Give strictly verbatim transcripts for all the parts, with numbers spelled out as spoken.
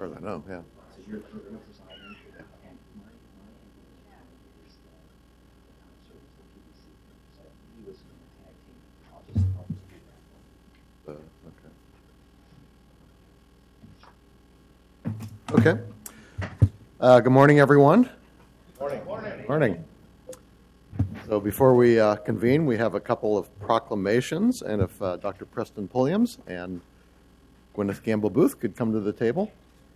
far as I know, yeah. Uh, okay. Okay. Uh, good morning, everyone. Morning. Morning. Morning. So before we uh, convene, we have a couple of proclamations, and if uh, Doctor Preston Pulliams and Gwyneth Gamble Booth could come to the table.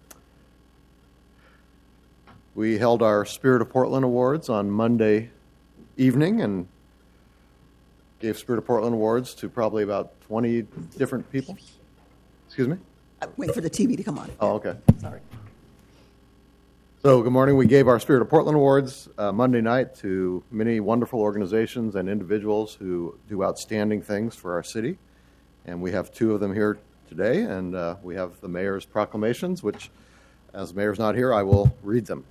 We held our Spirit of Portland Awards on Monday evening and gave Spirit of Portland Awards to probably about twenty different people. Excuse me? I wait for the T V to come on. Oh, okay. Sorry. So, good morning. We gave our Spirit of Portland Awards uh, Monday night to many wonderful organizations and individuals who do outstanding things for our city. And we have two of them here today, and uh, we have the mayor's proclamations, which, as the mayor's not here, I will read them.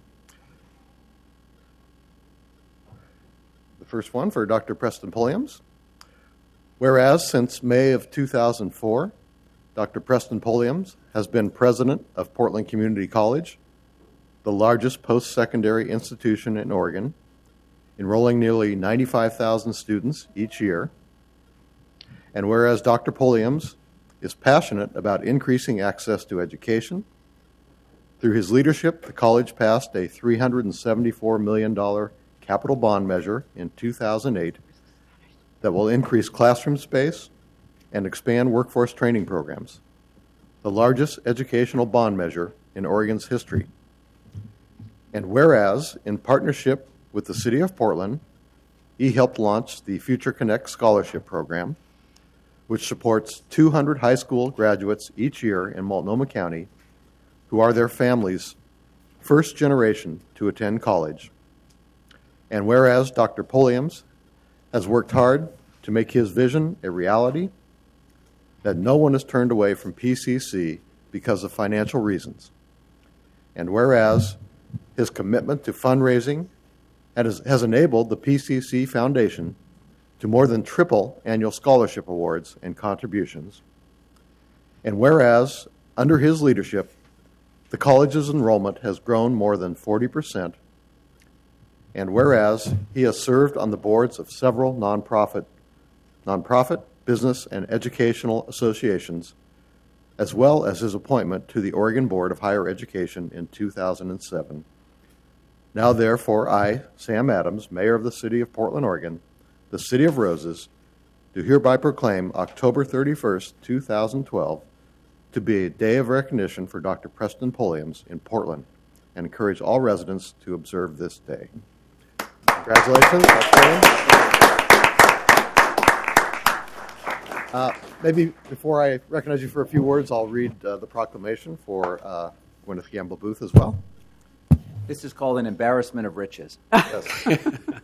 The first one for Doctor Preston Pulliams. Whereas since May of two thousand four, Doctor Preston Pulliams has been president of Portland Community College, the largest post-secondary institution in Oregon, enrolling nearly ninety-five thousand students each year. And whereas Doctor Pulliams is passionate about increasing access to education, through his leadership, the college passed a three hundred seventy-four million dollars capital bond measure in two thousand eight that will increase classroom space and expand workforce training programs, the largest educational bond measure in Oregon's history. And whereas, in partnership with the City of Portland, he helped launch the Future Connect Scholarship Program, which supports two hundred high school graduates each year in Multnomah County who are their families' first generation to attend college. And whereas Doctor Pulliams has worked hard to make his vision a reality, that no one is turned away from P C C because of financial reasons. And whereas his commitment to fundraising has, has enabled the P C C Foundation to more than triple annual scholarship awards and contributions. And whereas, under his leadership, the college's enrollment has grown more than forty percent. And whereas he has served on the boards of several nonprofit, nonprofit, business, and educational associations, as well as his appointment to the Oregon Board of Higher Education in two thousand seven. Now, therefore, I, Sam Adams, Mayor of the City of Portland, Oregon, the City of Roses, do hereby proclaim October thirty-first, two thousand twelve, to be a day of recognition for Doctor Preston Pulliams in Portland, and encourage all residents to observe this day. Congratulations. Uh, maybe before I recognize you for a few words, I'll read uh, the proclamation for uh, Gwyneth Gamble Booth as well. This is called an embarrassment of riches. Yes.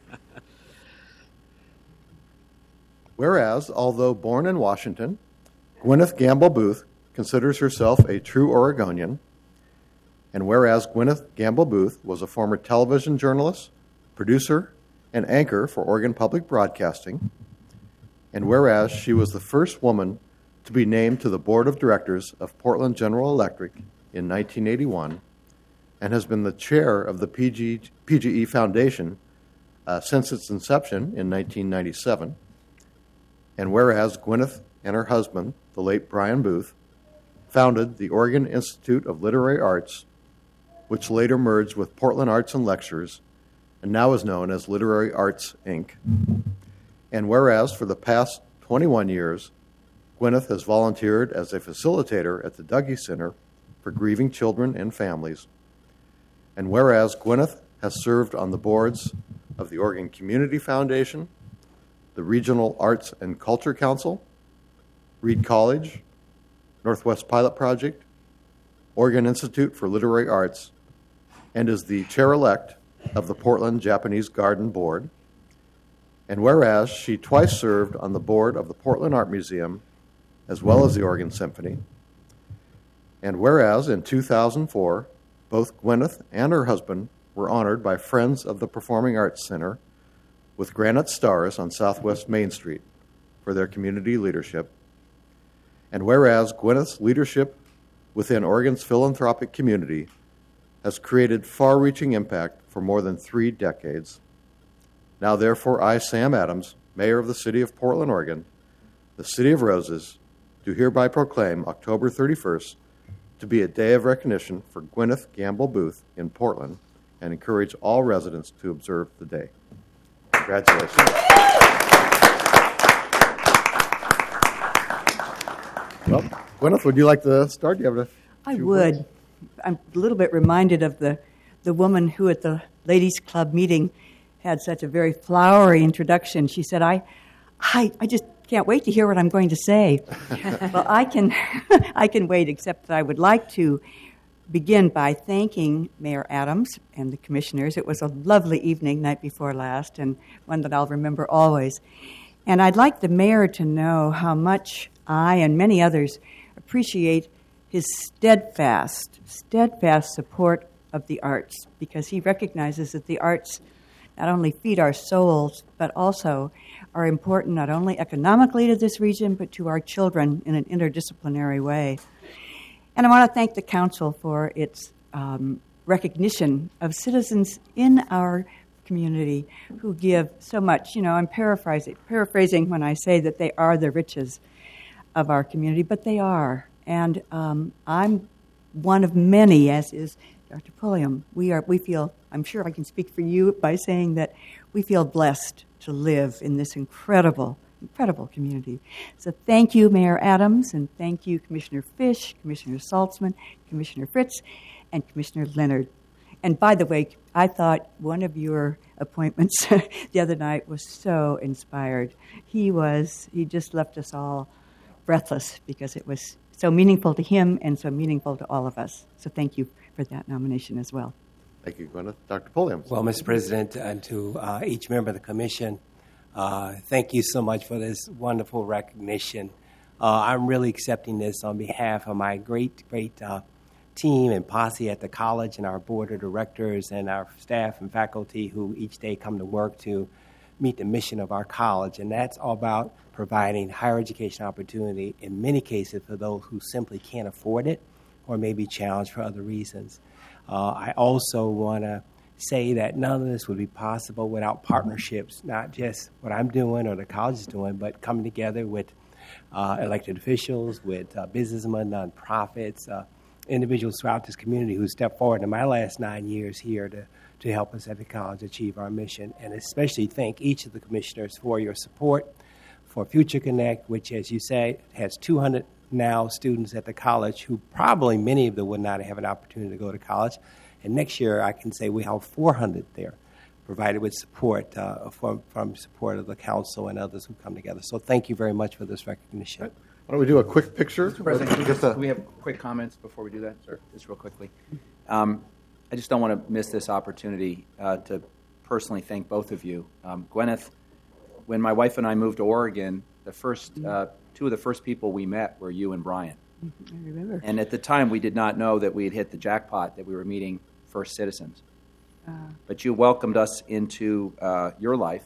Whereas, although born in Washington, Gwyneth Gamble Booth considers herself a true Oregonian, and whereas Gwyneth Gamble Booth was a former television journalist, producer, and anchor for Oregon Public Broadcasting, and whereas she was the first woman to be named to the board of directors of Portland General Electric in nineteen eighty-one, and has been the chair of the P G, P G E Foundation uh, since its inception in nineteen ninety-seven, and whereas Gwyneth and her husband, the late Brian Booth, founded the Oregon Institute of Literary Arts, which later merged with Portland Arts and Lectures, and now is known as Literary Arts, Incorporated. And whereas for the past twenty-one years, Gwyneth has volunteered as a facilitator at the Dougy Center for Grieving Children and Families. And whereas Gwyneth has served on the boards of the Oregon Community Foundation, the Regional Arts and Culture Council, Reed College, Northwest Pilot Project, Oregon Institute for Literary Arts, and is the chair-elect of the Portland Japanese Garden Board. And whereas she twice served on the board of the Portland Art Museum, as well as the Oregon Symphony. And whereas in two thousand four, both Gwyneth and her husband were honored by Friends of the Performing Arts Center with granite stars on Southwest Main Street for their community leadership. And whereas Gwyneth's leadership within Oregon's philanthropic community has created far-reaching impact for more than three decades. Now, therefore, I, Sam Adams, Mayor of the City of Portland, Oregon, the City of Roses, do hereby proclaim October thirty-first to be a day of recognition for Gwyneth Gamble Booth in Portland and encourage all residents to observe the day. Congratulations. Well, Gwyneth, would you like to start? Do you have a I few would. words? I'm a little bit reminded of the, the woman who at the ladies' club meeting had such a very flowery introduction. She said, I, I, I just can't wait to hear what I'm going to say. Well, I can, I can wait, except that I would like to begin by thanking Mayor Adams and the commissioners. It was a lovely evening, night before last, and one that I'll remember always. And I'd like the mayor to know how much I and many others appreciate his steadfast, steadfast support of the arts, because he recognizes that the arts not only feed our souls, but also are important not only economically to this region, but to our children in an interdisciplinary way. And I want to thank the council for its um, recognition of citizens in our community who give so much. You know, I'm paraphrasing, paraphrasing when I say that they are the riches of our community, but they are. And um, I'm one of many, as is Doctor Pulliam. We are. We feel, I'm sure I can speak for you by saying that we feel blessed to live in this incredible, incredible community. So thank you, Mayor Adams, and thank you, Commissioner Fish, Commissioner Saltzman, Commissioner Fritz, and Commissioner Leonard. And by the way, I thought one of your appointments the other night was so inspired. He was, he just left us all breathless because it was so meaningful to him and so meaningful to all of us. So thank you for that nomination as well. Thank you, Gwyneth. Doctor Pulliam. Well, Mister President, and to uh, each member of the commission, uh, thank you so much for this wonderful recognition. Uh, I'm really accepting this on behalf of my great, great uh, team and posse at the college and our board of directors and our staff and faculty who each day come to work to meet the mission of our college. And that's all about providing higher education opportunity in many cases for those who simply can't afford it or may be challenged for other reasons. Uh, I also want to say that none of this would be possible without partnerships, not just what I'm doing or the college is doing, but coming together with uh, elected officials, with uh, businessmen, nonprofits, uh, individuals throughout this community who stepped forward in my last nine years here to, to help us at the college achieve our mission. And especially thank each of the commissioners for your support for Future Connect, which, as you say, has two hundred now students at the college who probably many of them would not have an opportunity to go to college. And next year, I can say we have four hundred there, provided with support uh, from, from support of the council and others who come together. So thank you very much for this recognition. Why don't we do a quick picture? Mister President, can we, Get the- just, can we have quick comments before we do that? Sure. Just real quickly. Um, I just don't want to miss this opportunity uh, to personally thank both of you. Um, Gwyneth, when my wife and I moved to Oregon, the first uh, two of the first people we met were you and Brian. I remember. And at the time, we did not know that we had hit the jackpot, that we were meeting First Citizens. Uh, But you welcomed us into uh, your life,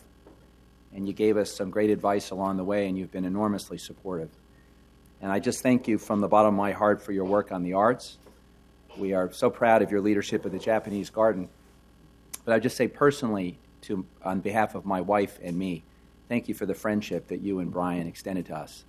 and you gave us some great advice along the way, and you've been enormously supportive. And I just thank you from the bottom of my heart for your work on the arts. We are so proud of your leadership of the Japanese Garden. But I just say personally, to on behalf of my wife and me, thank you for the friendship that you and Brian extended to us.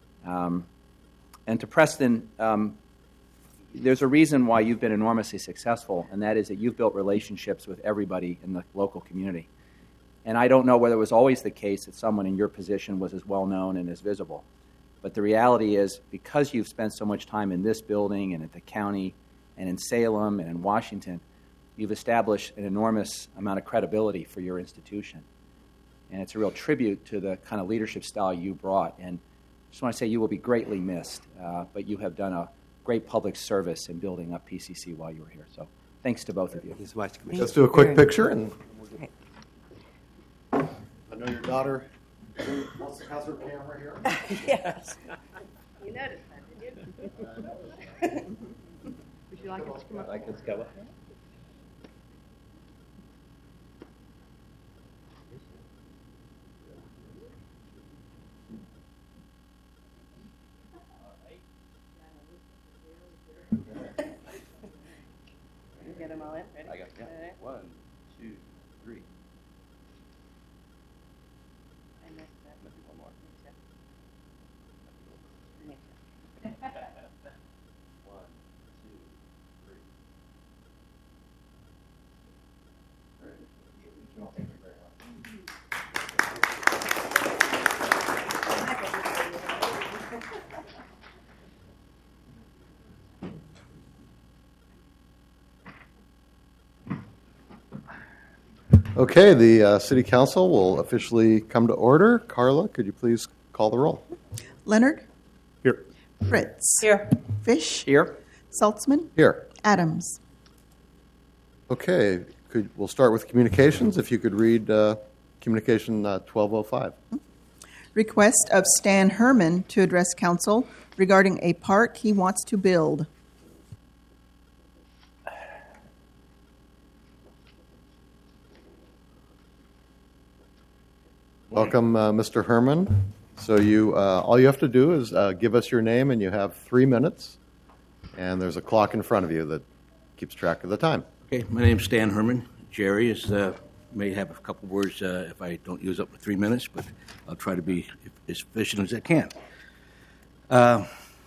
Um, and to Preston, um, there's a reason why you've been enormously successful, and that is that you've built relationships with everybody in the local community. And I don't know whether it was always the case that someone in your position was as well known and as visible. But the reality is, because you've spent so much time in this building and at the county and in Salem and in Washington, you've established an enormous amount of credibility for your institution. And it's a real tribute to the kind of leadership style you brought. And I just want to say you will be greatly missed, uh, but you have done a great public service in building up P C C while you were here. So thanks to both of you. Thank you so much, Commissioner. Let's do a quick picture. And okay. I know your daughter also has her camera here. Yes. You noticed that, did you? Would you like us to come up? Like this cover. Okay, the uh, City Council will officially come to order. Carla, could you please call the roll? Leonard? Here. Fritz? Here. Fish? Here. Saltzman? Here. Adams? Okay, could, we'll start with communications. If you could read uh, communication uh, twelve oh five. Request of Stan Herman to address council regarding a park he wants to build. Welcome, uh, Mister Herman. So you, uh, all you have to do is uh, give us your name, and you have three minutes. And there's a clock in front of you that keeps track of the time. Okay, my name's Stan Herman. Jerry is uh, may have a couple words uh, if I don't use up the three minutes, but I'll try to be as efficient as I can. Uh,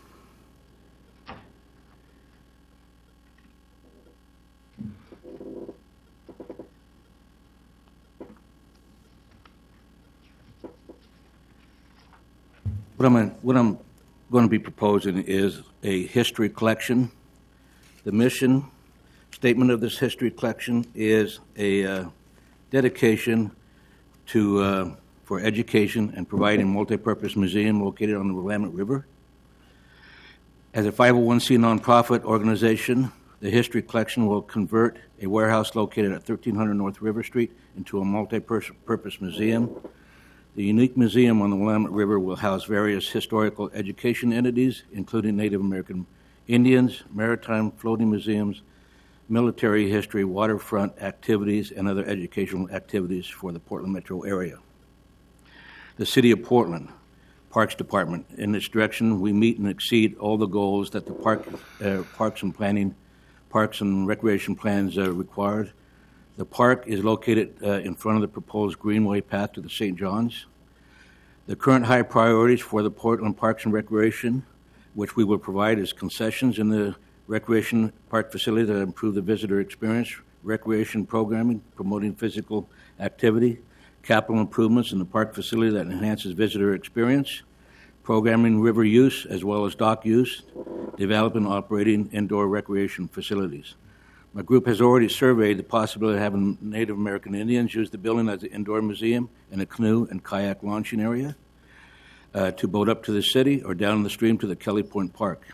What I'm, what I'm going to be proposing is a history collection. The mission statement of this history collection is a uh, dedication to uh, for education and providing multipurpose museum located on the Willamette River. As a five oh one c nonprofit organization, the history collection will convert a warehouse located at thirteen hundred North River Street into a multi-purpose museum. The unique museum on the Willamette River will house various historical education entities, including Native American Indians, maritime floating museums, military history, waterfront activities, and other educational activities for the Portland metro area. The City of Portland Parks Department. In this direction, we meet and exceed all the goals that the park, uh, Parks and Planning, Parks and Recreation plans uh, required. The park is located uh, in front of the proposed Greenway path to the Saint John's. The current high priorities for the Portland Parks and Recreation, which we will provide as concessions in the recreation park facility that improve the visitor experience, recreation programming, promoting physical activity, capital improvements in the park facility that enhances visitor experience, programming river use as well as dock use, developing and operating indoor recreation facilities. My group has already surveyed the possibility of having Native American Indians use the building as an indoor museum and a canoe and kayak launching area uh, to boat up to the city or down the stream to the Kelly Point Park.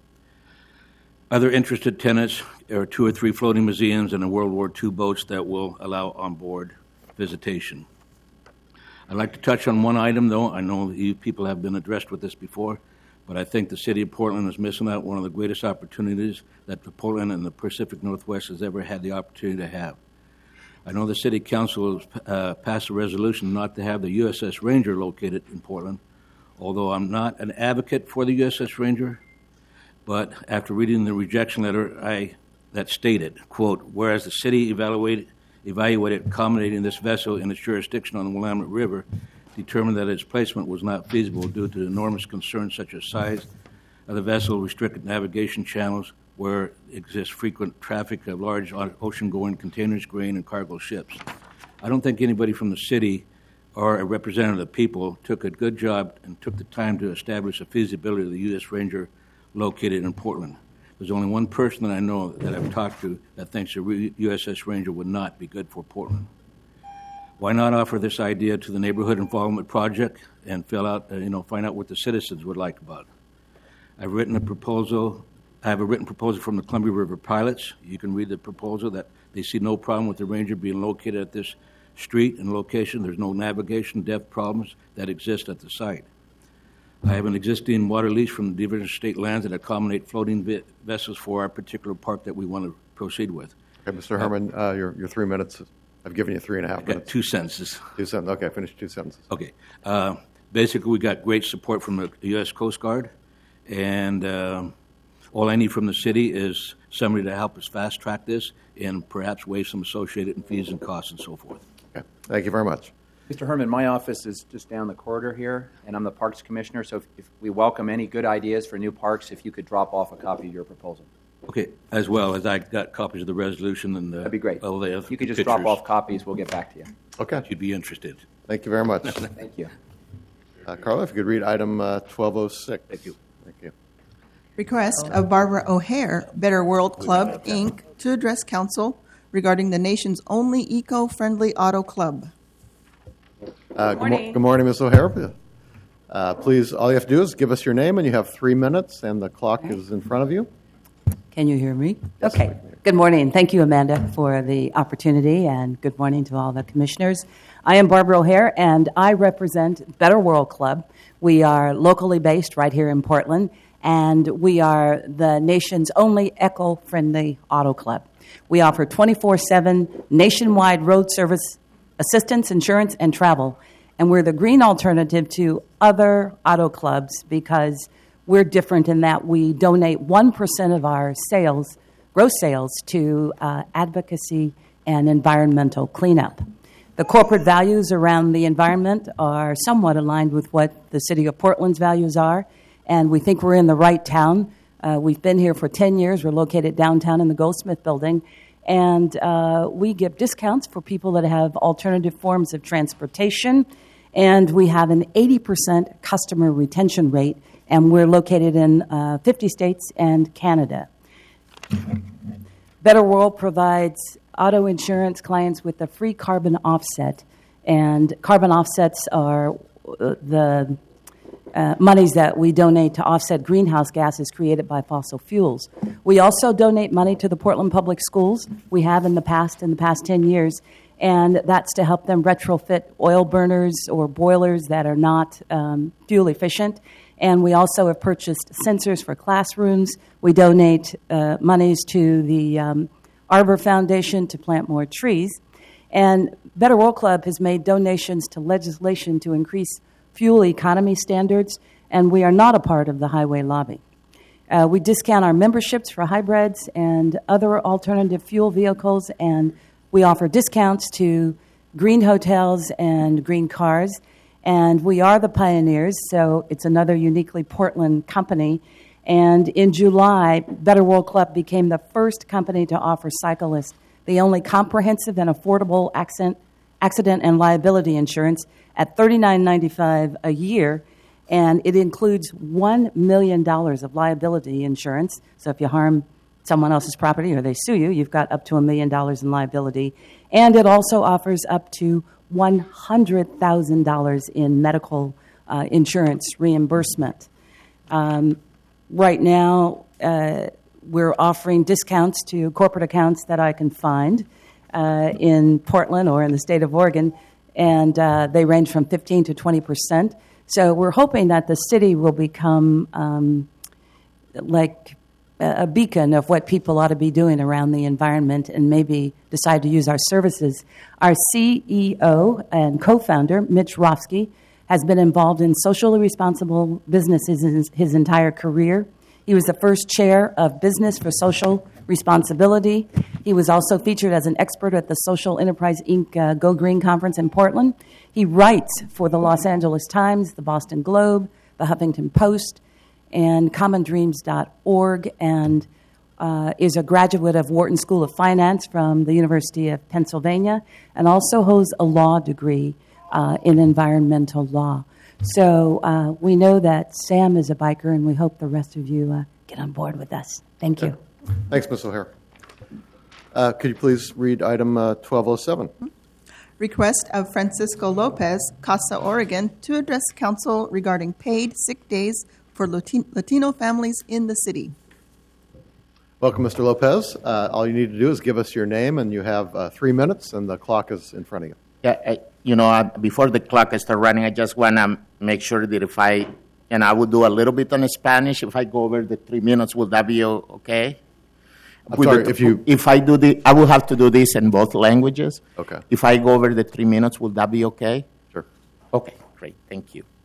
Other interested tenants are two or three floating museums and a World War Two boats that will allow on-board visitation. I'd like to touch on one item, though. I know you people have been addressed with this before, but I think the City of Portland is missing out one of the greatest opportunities that the Portland and the Pacific Northwest has ever had the opportunity to have. I know the City Council has uh, passed a resolution not to have the U S S Ranger located in Portland, although I'm not an advocate for the U S S Ranger, but after reading the rejection letter I that stated, quote, whereas the city evaluated, evaluated accommodating this vessel in its jurisdiction on the Willamette River, determined that its placement was not feasible due to enormous concerns such as size of the vessel, restricted navigation channels where exists frequent traffic of large ocean-going containers, grain, and cargo ships. I don't think anybody from the city or a representative of the people took a good job and took the time to establish the feasibility of the U S Ranger located in Portland. There's only one person that I know that I've talked to that thinks a U S S Ranger would not be good for Portland. Why not offer this idea to the Neighborhood Involvement Project and fill out, uh, you know, find out what the citizens would like about it? I've written a proposal. I have a written proposal from the Columbia River Pilots. You can read the proposal that they see no problem with the Ranger being located at this street and location. There's no navigation depth problems that exist at the site. I have an existing water lease from the Division of State Lands that accommodate floating vi- vessels for our particular park that we want to proceed with. Okay, Mister Herman, uh, your, your three minutes. I've given you three and a half I've minutes. got two sentences. Two sentences. Okay, finish two sentences. Okay. Uh, basically, we got great support from the U S Coast Guard, and uh, all I need from the city is somebody to help us fast track this and perhaps waive some associated fees and costs and so forth. Okay, thank you very much. Mister Herman, my office is just down the corridor here, and I'm the Parks Commissioner, so if, if we welcome any good ideas for new parks, if you could drop off a copy of your proposal. Okay, as well as I got copies of the resolution and the, That'd be great. all the If you could just pictures. drop off copies, we'll get back to you. Okay, If you'd be interested. thank you very much. Thank you. Uh, Carla, if you could read item uh, twelve oh six. Thank you. Thank you. Request of Barbara O'Hare, Better World Club, Incorporated, to address council regarding the nation's only eco-friendly auto club. Uh, good, mo- morning. good morning, Miz O'Hare. Uh, please, all you have to do is give us your name, and you have three minutes, and the clock is in front of you. Can you hear me? Yes, Okay. we can hear you. Good morning. Thank you, Amanda, for the opportunity, and good morning to all the commissioners. I am Barbara O'Hare, and I represent Better World Club. We are locally based right here in Portland, and we are the nation's only eco-friendly auto club. We offer twenty-four seven nationwide road service assistance, insurance, and travel. And we're the green alternative to other auto clubs because we're different in that we donate one percent of our sales, gross sales, to uh, advocacy and environmental cleanup. The corporate values around the environment are somewhat aligned with what the City of Portland's values are, and we think we're in the right town. Uh, we've been here for ten years. We're located downtown in the Goldsmith Building, and uh, we give discounts for people that have alternative forms of transportation, and we have an eighty percent customer retention rate, and we're located in uh, fifty states and Canada. Better World provides auto insurance clients with a free carbon offset, and carbon offsets are uh, the uh, monies that we donate to offset greenhouse gases created by fossil fuels. We also donate money to the Portland Public Schools. We have in the past, in the past ten years, and that's to help them retrofit oil burners or boilers that are not um, fuel efficient. And we also have purchased sensors for classrooms. We donate uh, monies to the um, Arbor Foundation to plant more trees. And Better World Club has made donations to legislation to increase fuel economy standards, and we are not a part of the highway lobby. Uh, we discount our memberships for hybrids and other alternative fuel vehicles, and we offer discounts to green hotels and green cars. And we are the pioneers, so it's another uniquely Portland company. And in July, Better World Club became the first company to offer cyclists the only comprehensive and affordable accident, accident and liability insurance at thirty-nine ninety-five a year, and it includes one million dollars of liability insurance. So if you harm someone else's property or they sue you, you've got up to a million dollars in liability. And it also offers up to one hundred thousand dollars in medical uh, insurance reimbursement. Um, right now, uh, we're offering discounts to corporate accounts that I can find uh, in Portland or in the state of Oregon, and uh, they range from fifteen to twenty percent. So we're hoping that the city will become um, like a beacon of what people ought to be doing around the environment and maybe decide to use our services. Our C E O and co-founder, Mitch Rofsky, has been involved in socially responsible businesses his, his entire career. He was the first chair of Business for Social Responsibility. He was also featured as an expert at the Social Enterprise Incorporated. Uh, Go Green Conference in Portland. He writes for the Los Angeles Times, the Boston Globe, the Huffington Post, and common dreams dot org, and uh, is a graduate of Wharton School of Finance from the University of Pennsylvania, and also holds a law degree uh, in environmental law. So uh, we know that Sam is a biker, and we hope the rest of you uh, get on board with us. Thank you. Thanks, Miz O'Hare. Uh, could you please read item uh, twelve oh seven? Request of Francisco Lopez, Casa, Oregon, to address council regarding paid sick days for Latino families in the city. Welcome, Mister Lopez. Uh, all you need to do is give us your name, and you have uh, three minutes, and the clock is in front of you. Yeah, I, you know, uh, before the clock starts running, I just want to make sure that if I, and I will do a little bit on Spanish. If I go over the three minutes, will that be okay? I'm sorry, the, if you... If I do the, I will have to do this in both languages. Okay. If I go over the three minutes, will that be okay? Sure. Okay, great. Thank you.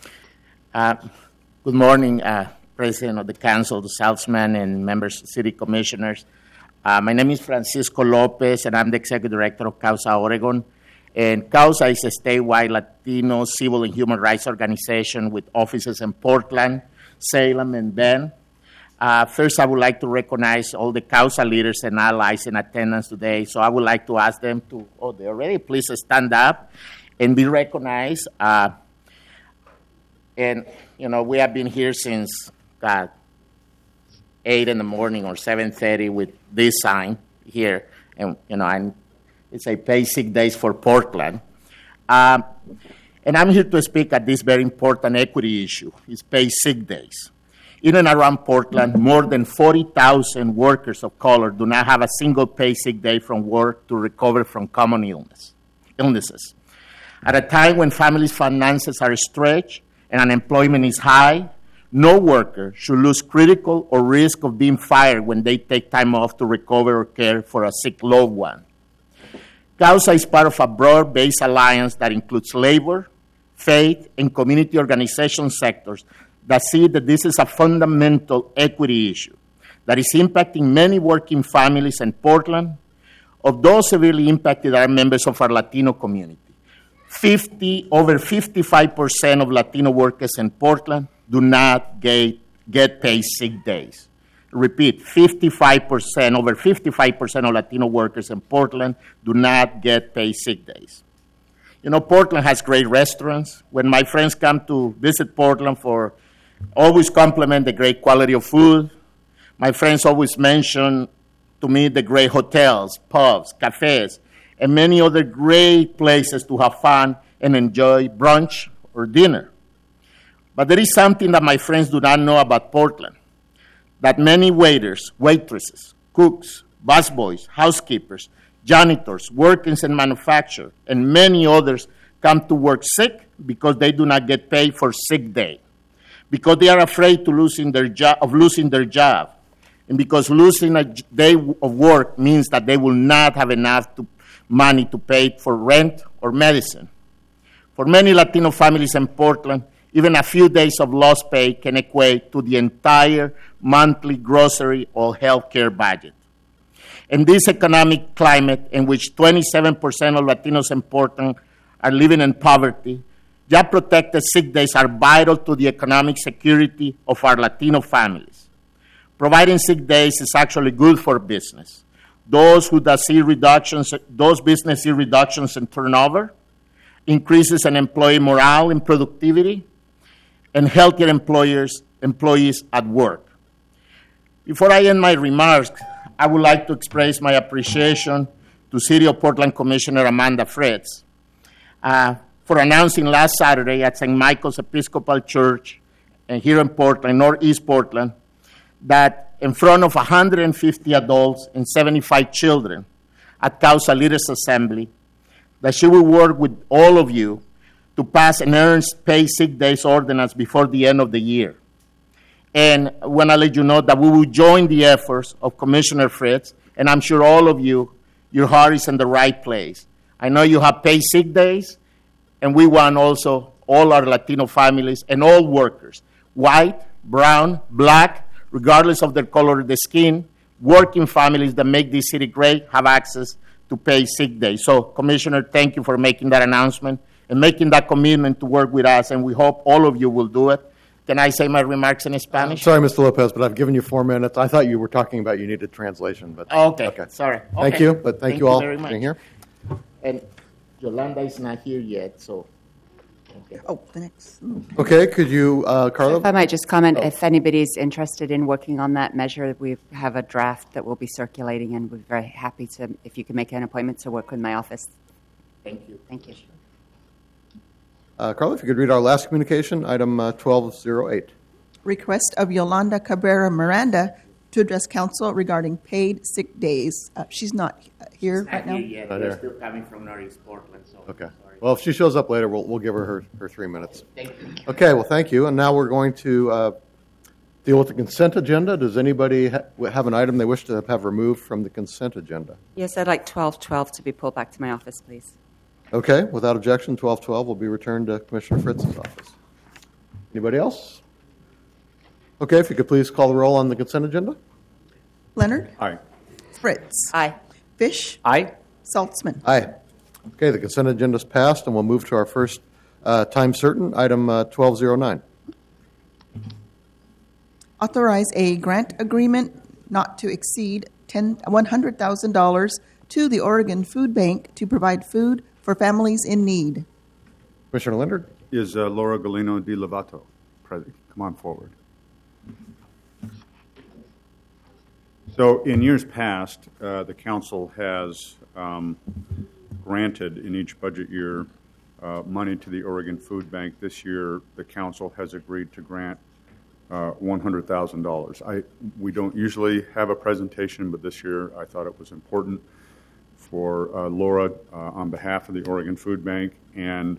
Uh, good morning, uh, President of the Council, the Salesman, and members, city commissioners. Uh, my name is Francisco Lopez, and I'm the Executive Director of CAUSA Oregon. And CAUSA is a statewide Latino civil and human rights organization with offices in Portland, Salem, and Bend. Uh, first, I would like to recognize all the CAUSA leaders and allies in attendance today. So I would like to ask them to, oh, they're ready. Please stand up and be recognized. Uh, and, you know, we have been here since, God, eight in the morning or seven thirty with this sign here. and you know, and it's a paid sick days for Portland. Um, and I'm here to speak at this very important equity issue. It's paid sick days. In and around Portland, more than forty thousand workers of color do not have a single paid sick day from work to recover from common illness, illnesses. At a time when families' finances are stretched and unemployment is high, no worker should lose critical or risk of being fired when they take time off to recover or care for a sick loved one. CAUSA is part of a broad-based alliance that includes labor, faith, and community organization sectors that see that this is a fundamental equity issue that is impacting many working families in Portland. Of those severely impacted are members of our Latino community. fifty, over fifty-five percent of Latino workers in Portland do not get, get paid sick days. Repeat, fifty-five percent, over fifty-five percent of Latino workers in Portland do not get paid sick days. You know, Portland has great restaurants. When my friends come to visit Portland for, always compliment the great quality of food. My friends always mention to me the great hotels, pubs, cafes, and many other great places to have fun and enjoy brunch or dinner. But there is something that my friends do not know about Portland, that many waiters, waitresses, cooks, busboys, housekeepers, janitors, workers in manufacture, and many others come to work sick because they do not get paid for sick day, because they are afraid to losing their jo- of losing their job, and because losing a day of work means that they will not have enough to, money to pay for rent or medicine. For many Latino families in Portland, even a few days of lost pay can equate to the entire monthly grocery or health care budget. In this economic climate in which twenty-seven percent of Latinos in Portland are living in poverty, job-protected sick days are vital to the economic security of our Latino families. Providing sick days is actually good for business. Those who does see reductions, those business see reductions in turnover, increases in employee morale and productivity, and healthier employers, employees at work. Before I end my remarks, I would like to express my appreciation to City of Portland Commissioner Amanda Fritz uh, for announcing last Saturday at Saint Michael's Episcopal Church and here in Portland, Northeast Portland, that in front of one hundred fifty adults and seventy-five children at CAUSA Leaders Assembly, that she will work with all of you to pass an earned paid sick days ordinance before the end of the year. And I want to let you know that we will join the efforts of Commissioner Fritz, and I'm sure all of you, your heart is in the right place. I know you have paid sick days, and we want also all our Latino families and all workers, white, brown, black, regardless of their color of the skin, working families that make this city great have access to paid sick days. So, Commissioner, thank you for making that announcement and making that commitment to work with us, and we hope all of you will do it. Can I say my remarks in Spanish? Sorry, Mister Lopez, but I've given you four minutes. I thought you were talking about you needed translation, but Oh, okay. okay. Sorry. Thank Okay. you, but thank, you all very for much. being here. And Yolanda is not here yet, so. Okay. Oh, the next. Okay, could you, uh, Carla? If I might just comment, Oh. if anybody's interested in working on that measure, we have a draft that will be circulating, and we're very happy to, if you can make an appointment to work with my office. Thank you. Thank you. Uh, Carla, if you could read our last communication, item uh, twelve oh eight. Request of Yolanda Cabrera Miranda to address council regarding paid sick days. Uh, she's not here right now. yet. Not We're here. still coming from Northeast Portland, so. Okay. sorry. Well, if she shows up later, we'll, we'll give her, her her three minutes. Thank you. Okay, well, thank you. And now we're going to uh, deal with the consent agenda. Does anybody ha- have an item they wish to have removed from the consent agenda? Yes, I'd like twelve twelve to be pulled back to my office, please. Okay, without objection, twelve twelve will be returned to Commissioner Fritz's office. Anybody else? Okay, if you could please call the roll on the consent agenda. Leonard? Aye. Fritz? Aye. Fish? Aye. Saltzman? Aye. Okay, the consent agenda is passed, and we'll move to our first uh, time certain, item uh, twelve oh nine. Authorize a grant agreement not to exceed ten one hundred thousand dollars to the Oregon Food Bank to provide food for families in need. Commissioner Leonard? Is uh, Laura Galino Di Lovato present? Come on forward. So in years past, uh, the council has um, granted in each budget year uh, money to the Oregon Food Bank. This year, the council has agreed to grant uh, one hundred thousand dollars. I we don't usually have a presentation, but this year I thought it was important for uh, Laura uh, on behalf of the Oregon Food Bank and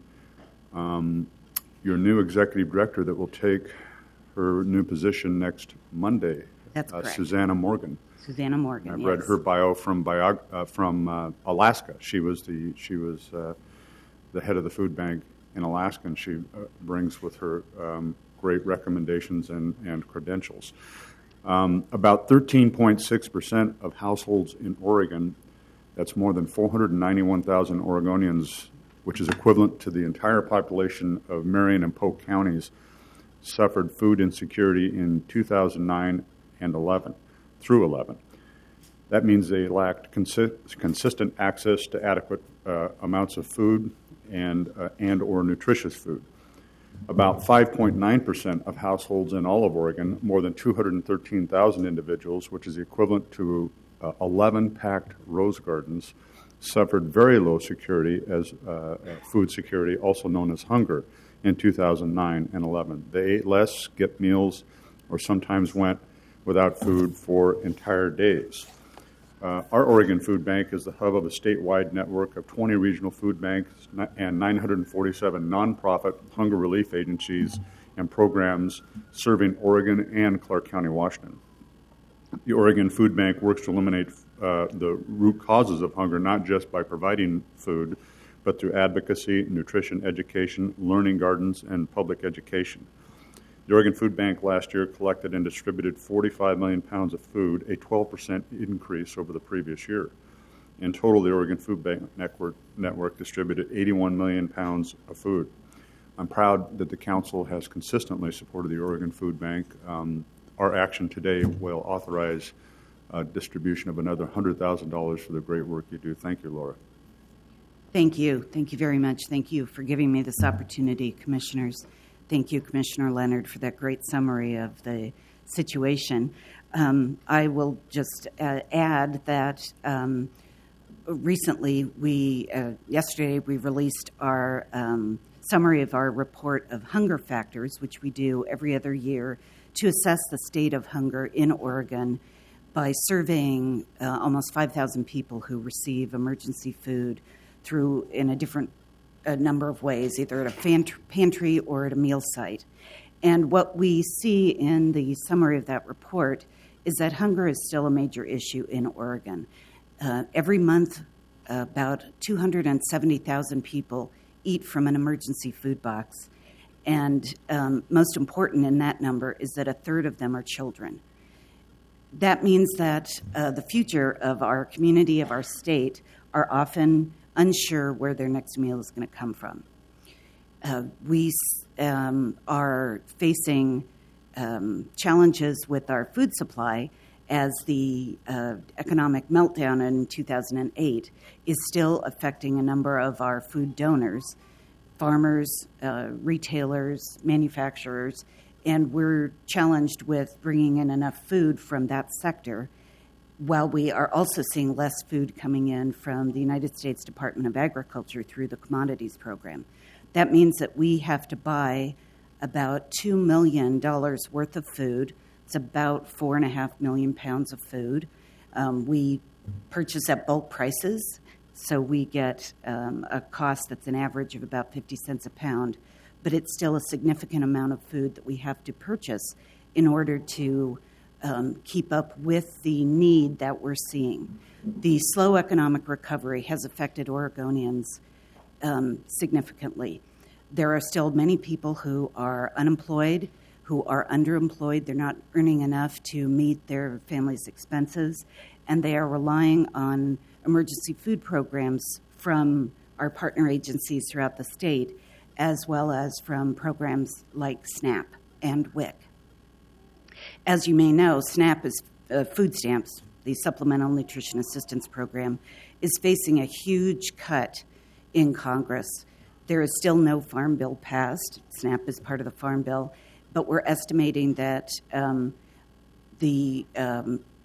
um, your new executive director that will take her new position next Monday. That's uh, correct. Susanna Morgan. Susanna Morgan. I've yes. read her bio from bio, uh, from uh, Alaska. She was the she was uh, the head of the food bank in Alaska, and she uh, brings with her um, great recommendations and, and credentials. Um, about thirteen point six percent of households in Oregon, that's more than four hundred ninety-one thousand Oregonians, which is equivalent to the entire population of Marion and Polk counties, suffered food insecurity in two thousand nine and eleven. Through eleven. That means they lacked consi- consistent access to adequate uh, amounts of food and uh, and or nutritious food. About five point nine percent of households in all of Oregon, more than two hundred thirteen thousand individuals, which is the equivalent to uh, eleven packed rose gardens, suffered very low security as uh, uh, food security, also known as hunger, in two thousand nine and eleven. They ate less, skipped meals, or sometimes went without food for entire days. Uh, our Oregon Food Bank is the hub of a statewide network of twenty regional food banks and nine hundred forty-seven nonprofit hunger relief agencies and programs serving Oregon and Clark County, Washington. The Oregon Food Bank works to eliminate uh, the root causes of hunger, not just by providing food, but through advocacy, nutrition education, learning gardens, and public education. The Oregon Food Bank last year collected and distributed forty-five million pounds of food, a twelve percent increase over the previous year. In total, the Oregon Food Bank Network, network distributed eighty-one million pounds of food. I'm proud that the Council has consistently supported the Oregon Food Bank. Um, our action today will authorize uh, distribution of another one hundred thousand dollars for the great work you do. Thank you, Laura. Thank you. Thank you very much. Thank you for giving me this opportunity, Commissioners. Thank you, Commissioner Leonard, for that great summary of the situation. Um, I will just uh, add that um, recently, we uh, yesterday we released our um, summary of our report of hunger factors, which we do every other year to assess the state of hunger in Oregon by surveying uh, almost five thousand people who receive emergency food through in a different a number of ways, either at a pantry or at a meal site. And what we see in the summary of that report is that hunger is still a major issue in Oregon. Uh, every month, uh, about two hundred seventy thousand people eat from an emergency food box. And um, most important in that number is that a third of them are children. That means that uh, the future of our community, of our state, are often unsure where their next meal is going to come from. Uh, we um, are facing um, challenges with our food supply as the uh, economic meltdown in two thousand eight is still affecting a number of our food donors, farmers, uh, retailers, manufacturers, and we're challenged with bringing in enough food from that sector, while we are also seeing less food coming in from the United States Department of Agriculture through the commodities program. That means that we have to buy about two million dollars worth of food. It's about four and a half million pounds of food. Um, we purchase at bulk prices, so we get um, a cost that's an average of about fifty cents a pound, but it's still a significant amount of food that we have to purchase in order to Um, keep up with the need that we're seeing. The slow economic recovery has affected Oregonians um, significantly. There are still many people who are unemployed, who are underemployed. They're not earning enough to meet their family's expenses, and they are relying on emergency food programs from our partner agencies throughout the state, as well as from programs like SNAP and W I C. As you may know, SNAP is uh, food stamps, the Supplemental Nutrition Assistance Program, is facing a huge cut in Congress. There is still no farm bill passed. SNAP is part of the farm bill, but we're estimating that um, the um,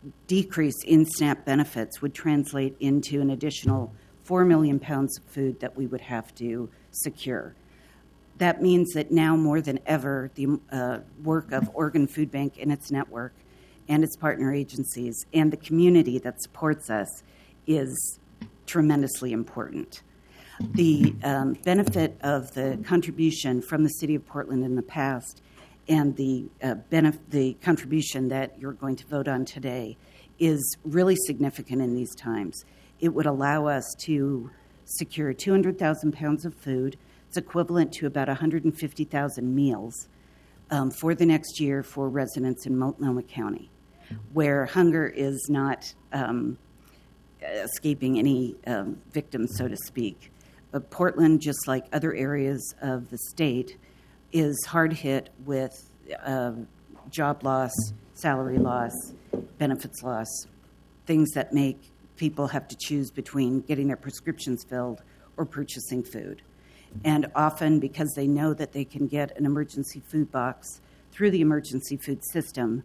decrease in SNAP benefits would translate into an additional four million pounds of food that we would have to secure. That means that now more than ever, the uh, work of Oregon Food Bank and its network and its partner agencies and the community that supports us is tremendously important. The um, benefit of the contribution from the City of Portland in the past and the uh, benef- the contribution that you're going to vote on today is really significant in these times. It would allow us to secure two hundred thousand pounds of food. It's equivalent to about one hundred fifty thousand meals um, for the next year for residents in Multnomah County, where hunger is not um, escaping any um, victims, so to speak. But Portland, just like other areas of the state, is hard hit with uh, job loss, salary loss, benefits loss, things that make people have to choose between getting their prescriptions filled or purchasing food. And often, because they know that they can get an emergency food box through the emergency food system,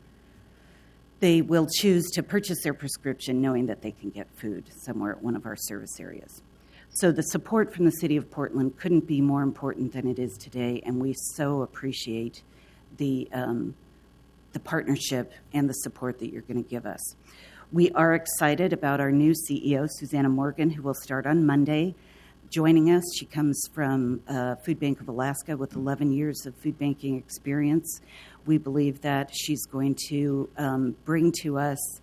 they will choose to purchase their prescription knowing that they can get food somewhere at one of our service areas. So the support from the City of Portland couldn't be more important than it is today, and we so appreciate the um, the partnership and the support that you're going to give us. We are excited about our new C E O, Susanna Morgan, who will start on Monday. Joining us, she comes from uh, Food Bank of Alaska with eleven years of food banking experience. We believe that she's going to um, bring to us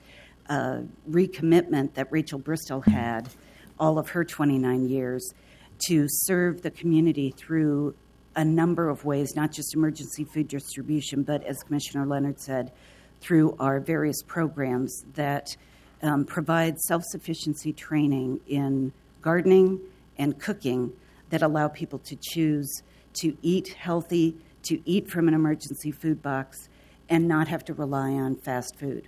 a recommitment that Rachel Bristol had all of her twenty-nine years to serve the community through a number of ways, not just emergency food distribution, but as Commissioner Leonard said, through our various programs that um, provide self-sufficiency training in gardening and cooking that allow people to choose to eat healthy, to eat from an emergency food box, and not have to rely on fast food.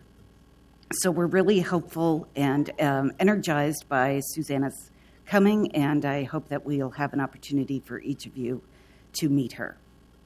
So we're really hopeful and um, energized by Susanna's coming, and I hope that we'll have an opportunity for each of you to meet her.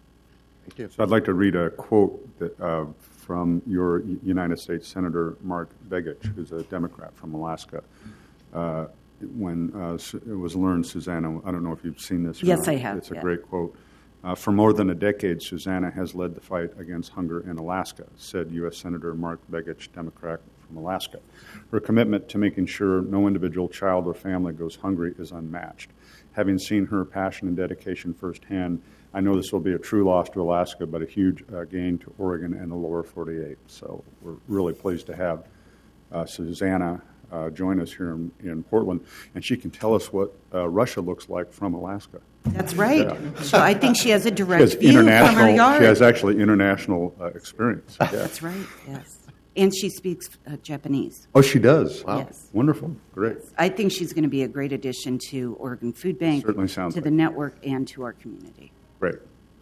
Thank you. So I'd like to read a quote that, uh, from your United States Senator Mark Begich, who's a Democrat from Alaska. Uh, when uh, it was learned, Susanna, I don't know if you've seen this. Yes, or I have. It's a yeah. great quote. Uh, for more than a decade, Susanna has led the fight against hunger in Alaska, said U S Senator Mark Begich, Democrat from Alaska. Her commitment to making sure no individual child or family goes hungry is unmatched. Having seen her passion and dedication firsthand, I know this will be a true loss to Alaska, but a huge uh, gain to Oregon and the lower forty-eight. So we're really pleased to have uh, Susanna uh, join us here in, in Portland, and she can tell us what uh, Russia looks like from Alaska. That's right. Yeah. So I think she has a She direct has view from her international. yard. She has actually international uh, experience. Yeah. That's right, yes. And she speaks uh, Japanese. Oh, she does. Wow. Yes. Wonderful. Great. I think she's going to be a great addition to Oregon Food Bank, Certainly sounds to like the it. network, and to our community. Great.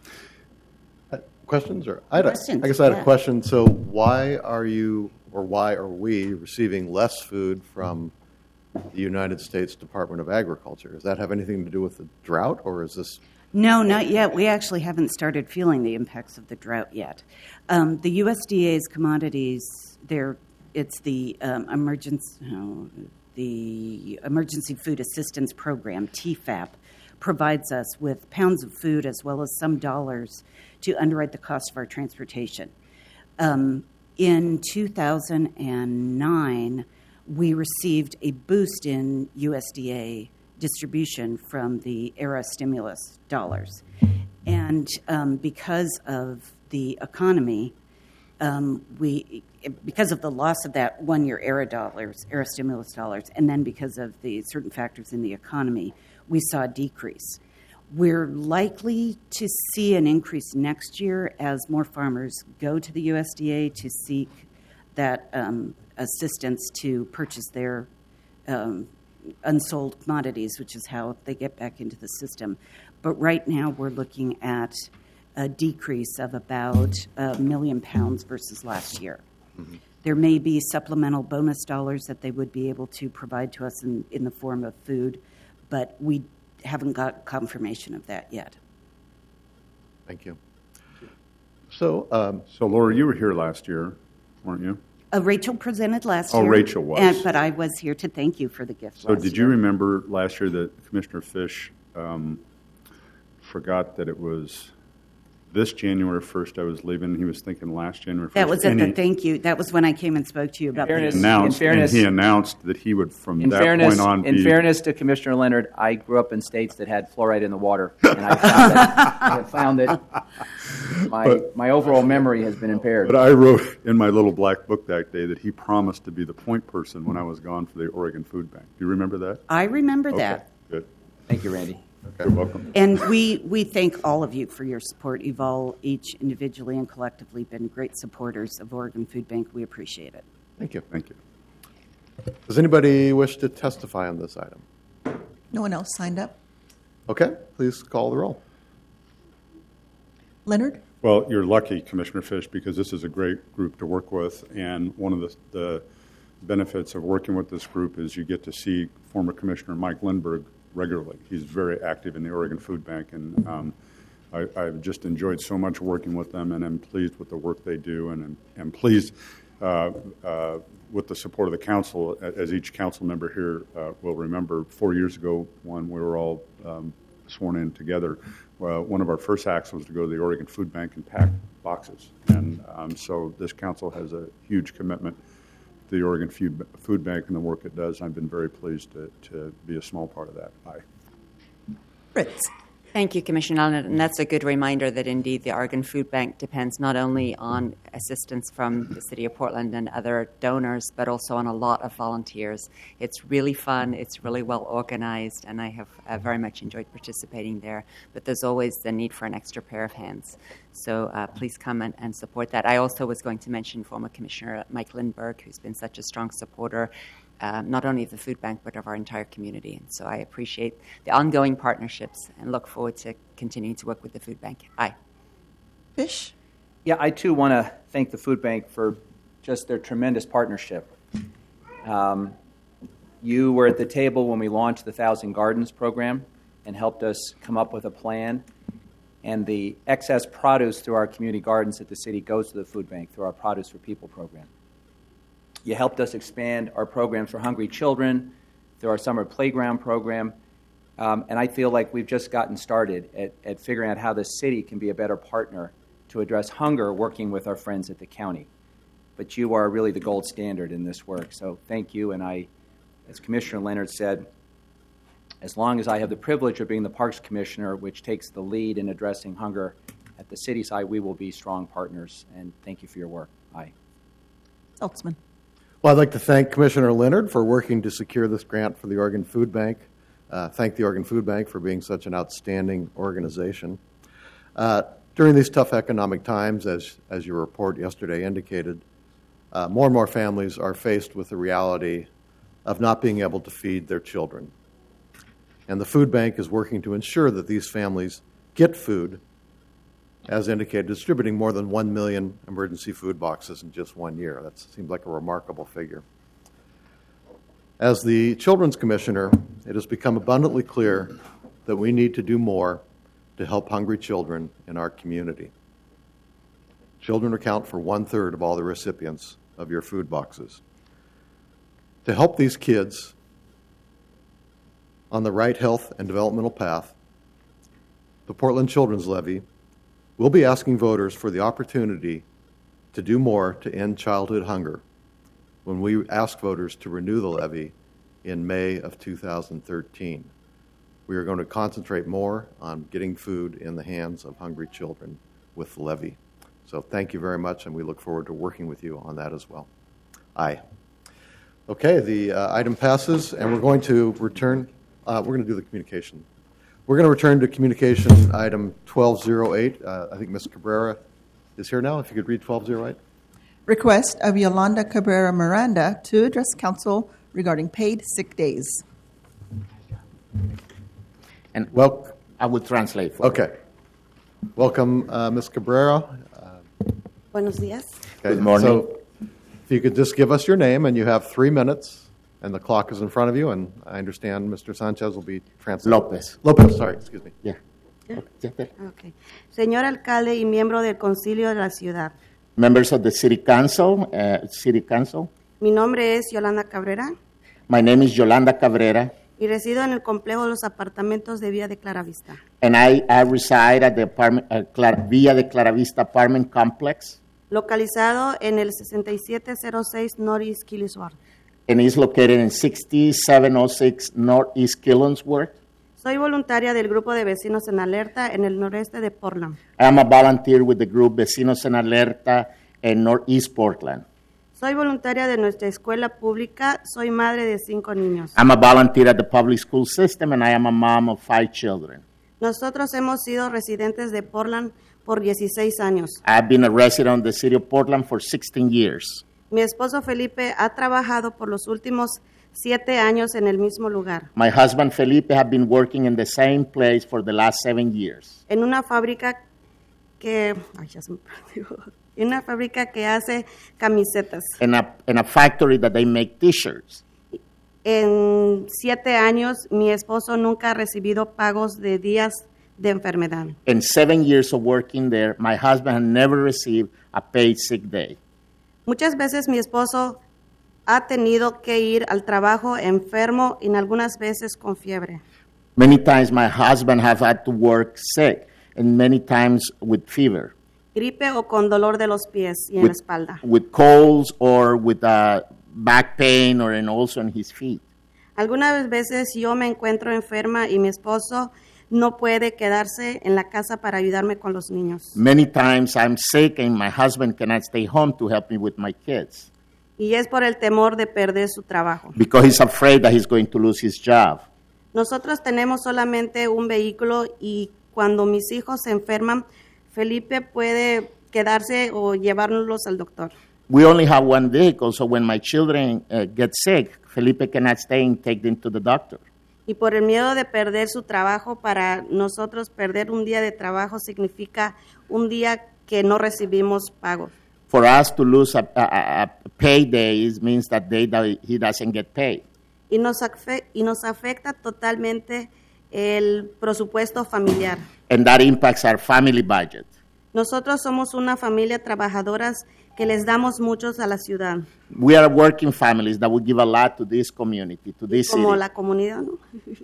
Uh, Questions? Or I, had a- Questions, I guess I had yeah. a question. So why are you, or why are we receiving less food from the United States Department of Agriculture? Does that have anything to do with the drought, or is this... No, not yet. We actually haven't started feeling the impacts of the drought yet. Um, the U S D A's commodities, they're, it's the um, emergency, no, the Emergency Food Assistance Program, T FAP, provides us with pounds of food as well as some dollars to underwrite the cost of our transportation. Um, in two thousand nine, we received a boost in U S D A distribution from the ERA stimulus dollars. And um, because of the economy, um, we because of the loss of that one-year ERA dollars, ERA stimulus dollars, and then because of the certain factors in the economy, we saw a decrease. We're likely to see an increase next year as more farmers go to the U S D A to seek that um, assistance to purchase their um, unsold commodities, which is how they get back into the system. But right now we're looking at a decrease of about a million pounds versus last year. Mm-hmm. There may be supplemental bonus dollars that they would be able to provide to us in, in the form of food, but we haven't got confirmation of that yet. Thank you. So, um, So, Laura, you were here last year, weren't you? Uh, Rachel presented last Oh, year. Rachel was. And, but I was here to thank you for the gift So last did you year. remember last year that Commissioner Fish um, forgot that it was this January first I was leaving? He was thinking last January first. That was at and the he thank you. That was when I came and spoke to you about fairness- the announced, In fairness- and he announced that he would, from In that fairness, point on, in be... fairness to Commissioner Leonard, I grew up in states that had fluoride in the water, and I found that, I have found that my, But- my overall memory has been impaired. But I wrote in my little black book that day that he promised to be the point person when I was gone for the Oregon Food Bank. Do you remember that? I remember Okay, that. good. Thank you, Randy. You're welcome. And we, we thank all of you for your support. You've all, each individually and collectively, been great supporters of Oregon Food Bank. We appreciate it. Thank you. Thank you. Does anybody wish to testify on this item? No one else signed up. Okay, please call the roll. Leonard? Well, you're lucky, Commissioner Fish, because this is a great group to work with, and one of the, the benefits of working with this group is you get to see former Commissioner Mike Lindberg regularly. He's very active in the Oregon Food Bank, and um, I, I've just enjoyed so much working with them, and I'm pleased with the work they do, and I'm, I'm pleased uh, uh, with the support of the council. As each council member here uh, will remember, four years ago when we were all um, sworn in together, well, one of our first acts was to go to the Oregon Food Bank and pack boxes. And um, so this council has a huge commitment to the Oregon Food, Food Bank and the work it does. I've been very pleased to, to be a small part of that. Aye. Fritz? Thank you, Commissioner Leonard. And that's a good reminder that indeed the Oregon Food Bank depends not only on assistance from the City of Portland and other donors, but also on a lot of volunteers. It's really fun, it's really well organized, and I have uh, very much enjoyed participating there. But there's always the need for an extra pair of hands. So uh, please come and, and support that. I also was going to mention former Commissioner Mike Lindberg, who's been such a strong supporter Uh, not only of the food bank, but of our entire community. And so I appreciate the ongoing partnerships and look forward to continuing to work with the food bank. Aye. Fish? Yeah, I too want to thank the food bank for just their tremendous partnership. Um, you were at the table when we launched the Thousand Gardens program and helped us come up with a plan. And the excess produce through our community gardens at the city goes to the food bank through our Produce for People program. You helped us expand our programs for hungry children through our summer playground program. Um, and I feel like we've just gotten started at, at figuring out how the city can be a better partner to address hunger, working with our friends at the county. But you are really the gold standard in this work. So thank you. And I, as Commissioner Leonard said, as long as I have the privilege of being the Parks Commissioner, which takes the lead in addressing hunger at the city side, we will be strong partners. And thank you for your work. Aye. Saltzman? Well, I'd like to thank Commissioner Leonard for working to secure this grant for the Oregon Food Bank. Uh, thank the Oregon Food Bank for being such an outstanding organization. Uh, during these tough economic times, as, as your report yesterday indicated, uh, more and more families are faced with the reality of not being able to feed their children. And the food bank is working to ensure that these families get food, as indicated, distributing more than one million emergency food boxes in just one year. That seems like a remarkable figure. As the Children's Commissioner, it has become abundantly clear that we need to do more to help hungry children in our community. Children account for one-third of all the recipients of your food boxes. To help these kids on the right health and developmental path, the Portland Children's Levy we'll be asking voters for the opportunity to do more to end childhood hunger when we ask voters to renew the levy in May of two thousand thirteen. We are going to concentrate more on getting food in the hands of hungry children with the levy. So thank you very much, and we look forward to working with you on that as well. Aye. Okay, the uh, item passes, and we're going to return. Uh, we're going to do the communication. We're going to return to communication item twelve oh eight. Uh, I think Miz Cabrera is here now. If you could read twelve oh eight. Request of Yolanda Cabrera Miranda to address council regarding paid sick days. And well, I will translate for Okay. You. Welcome, uh, Miz Cabrera. Uh, Buenos días. okay, Good morning. So if you could just give us your name, and you have three minutes. And the clock is in front of you, and I understand Mister Sanchez will be translating. Lopez. Lopez, sorry, excuse me. Yeah. Okay. Señor alcalde y miembro del Concilio de la Ciudad, members of the City Council, uh, City Council. Mi nombre es Yolanda Cabrera My name is Yolanda Cabrera, y resido en el complejo de los apartamentos de Villa de Claravista. and I, I reside at the apartment, uh, Clar- Villa de Claravista apartment complex, Localizado en el sesenta y siete cero seis Northeast Killisworth. and is located in sixty-seven oh six Northeast Killingsworth. Soy voluntaria del grupo de vecinos en alerta en el noreste de Portland. I am a volunteer with the group Vecinos en Alerta in Northeast Portland. Soy voluntaria de nuestra escuela pública. Soy madre de cinco niños. I'm a volunteer at the public school system, and I am a mom of five children. Nosotros hemos sido residentes de Portland por dieciséis años. I've been a resident of the city of Portland for sixteen years. Mi esposo Felipe ha trabajado por los últimos siete años en el mismo lugar, My husband Felipe have been working in the same place for the last seven years. en una fábrica que, ay, ya se me perdió. En una fábrica que hace camisetas. In a, in a factory that they make T-shirts. En siete años, mi esposo nunca ha recibido pagos de días de enfermedad. In seven years of working there, my husband had never received a paid sick day. Muchas veces mi esposo ha tenido que ir al trabajo enfermo y en algunas veces con fiebre. Many times my husband have had to work sick, and many times with fever, Gripe o con dolor de los pies y en la with, espalda. with colds or with uh, back pain or and also in his feet. Algunas veces yo me encuentro enferma y mi esposo no puede quedarse en la casa para ayudarme con los niños. Many times I'm sick and my husband cannot stay home to help me with my kids Y es por el temor de perder su trabajo. because he's afraid that he's going to lose his job. Nosotros tenemos solamente un vehículo y cuando mis hijos se enferman, Felipe puede quedarse o llevárnoslos al doctor. We only have one vehicle, so when my children uh, get sick, Felipe cannot stay and take them to the doctor. Y por el miedo de perder su trabajo, para nosotros perder un día de trabajo significa un día que no recibimos pagos. For us to lose a, a, a payday is- means that day that he doesn't get paid. Y nos, afe- y nos afecta totalmente el presupuesto familiar. And that impacts our family budget. Nosotros somos una familia trabajadoras que les damos muchos a la ciudad, We are working families that will give a lot to this community, to this como city. la comunidad, ¿no?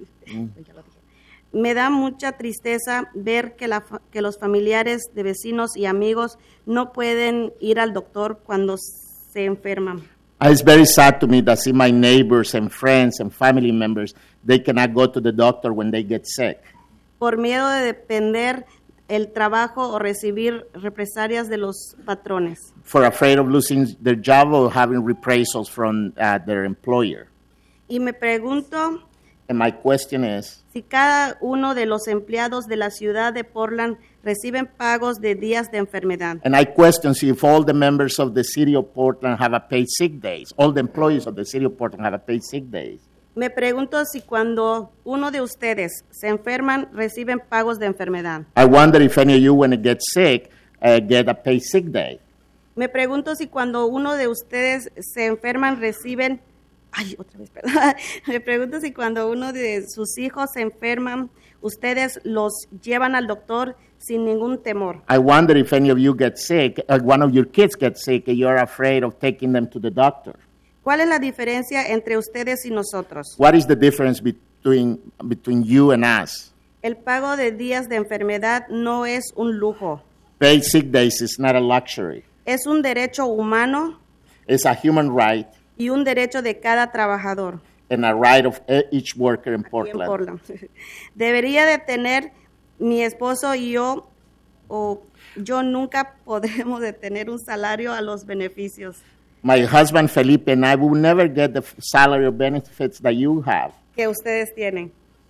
Me da mucha tristeza ver que, la, fa- que los familiares de vecinos y amigos no pueden ir al doctor cuando se enferman. Uh, It's very sad to me that see my neighbors and friends and family members, they cannot go to the doctor when they get sick Por miedo de depender el trabajo o recibir represalias de los patrones. for afraid of losing their job or having reprisals from uh, their employer. Y me pregunto And my question is, si cada uno de los empleados de la ciudad de Portland reciben pagos de días de enfermedad. and I question see if all the members of the city of Portland have a paid sick days, all the employees of the city of Portland have a paid sick days. Me pregunto si cuando uno de ustedes se enferman reciben pagos de enfermedad. I wonder if any of you, when you get sick, uh, get a paid sick day. Me pregunto si cuando uno de ustedes se enferman reciben... Ay, otra vez, perdón. Me pregunto si cuando uno de sus hijos se enferman, ustedes los llevan al doctor sin ningún temor. I wonder if any of you get sick, uh, one of your kids gets sick, and you're afraid of taking them to the doctor. ¿Cuál es la diferencia entre ustedes y nosotros? What is the difference between between you and us? El pago de días de enfermedad no es un lujo, Paid sick days is not a luxury. es un derecho humano It's a human right y un derecho de cada trabajador. and a right of e- each worker in Aquí en Portland. Portland. Debería de tener mi esposo y yo, o yo nunca podremos de tener un salario a los beneficios My husband Felipe and I will never get the f- salary or benefits that you have. que ustedes tienen.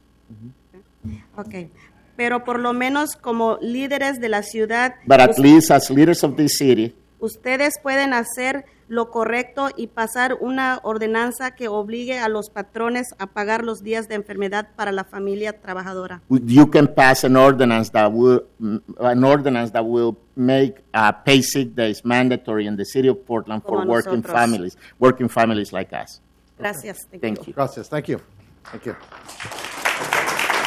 Ok. Pero por lo menos como líderes de la ciudad, But at us- least as leaders of this city, ustedes pueden hacer lo correcto y pasar una ordenanza que obligue a los patrones a pagar los días de enfermedad para la familia trabajadora. you can pass an ordinance that will mm, an ordinance that will make uh, paid sick days mandatory in the city of Portland for Como working nosotros. families, working families like us. Gracias. Thank you. Gracias. Thank you. Thank you.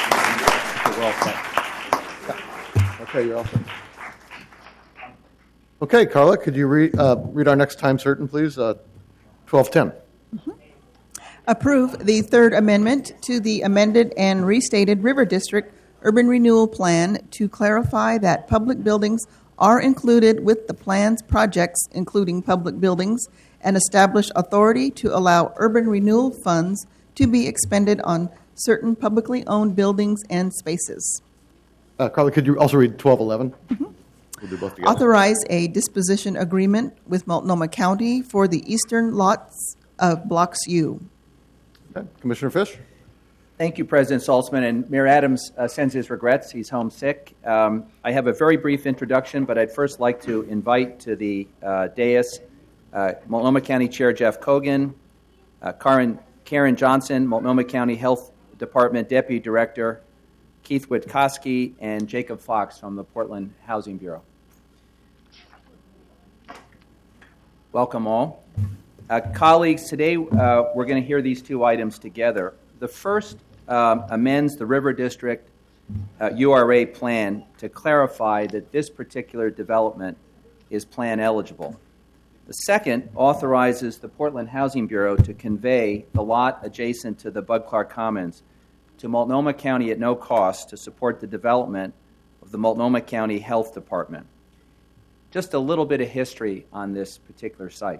Okay, well, thanks. Yeah. Okay, you're all set. Okay, Carla, could you read, uh, read our next time certain, please? Uh, twelve ten. Approve the third amendment to the amended and restated River District Urban Renewal Plan to clarify that public buildings are included with the plan's projects, including public buildings, and establish authority to allow urban renewal funds to be expended on certain publicly owned buildings and spaces. Uh, Carla, could you also read twelve eleven? Mm-hmm. We'll do both together. Authorize a disposition agreement with Multnomah County for the eastern lots of Blocks U. Okay. Commissioner Fish? Thank you, President Saltzman. And Mayor Adams uh, sends his regrets. He's homesick. Um, I have a very brief introduction, but I'd first like to invite to the uh, dais uh, Multnomah County Chair Jeff Cogan, uh, Karen, Karen Johnson, Multnomah County Health Department Deputy Director, Keith Witkowski, and Jacob Fox from the Portland Housing Bureau. Welcome all. Uh, colleagues, today uh, we're going to hear these two items together. The first um, amends the River District uh, U R A plan to clarify that this particular development is plan eligible. The second authorizes the Portland Housing Bureau to convey the lot adjacent to the Bud Clark Commons to Multnomah County at no cost to support the development of the Multnomah County Health Department. Just a little bit of history on this particular site.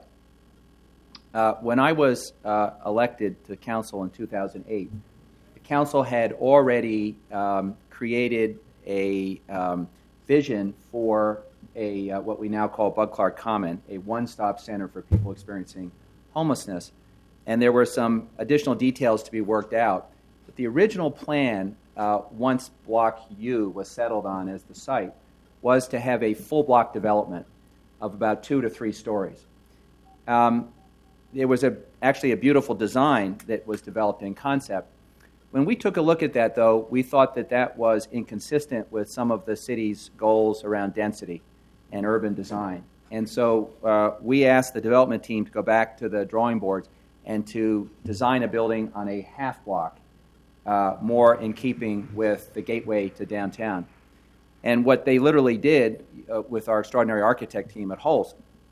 Uh, when I was uh, elected to council in two thousand eight, the council had already um, created a um, vision for a uh, what we now call Bud Clark Common, a one-stop center for people experiencing homelessness. And there were some additional details to be worked out. But the original plan, uh, once Block U was settled on as the site, was to have a full block development of about two to three stories. Um, There was a, actually a beautiful design that was developed in concept. When we took a look at that, though, we thought that that was inconsistent with some of the city's goals around density and urban design. And so uh, we asked the development team to go back to the drawing boards and to design a building on a half block, uh, more in keeping with the gateway to downtown. And what they literally did uh, with our extraordinary architect team at Hulse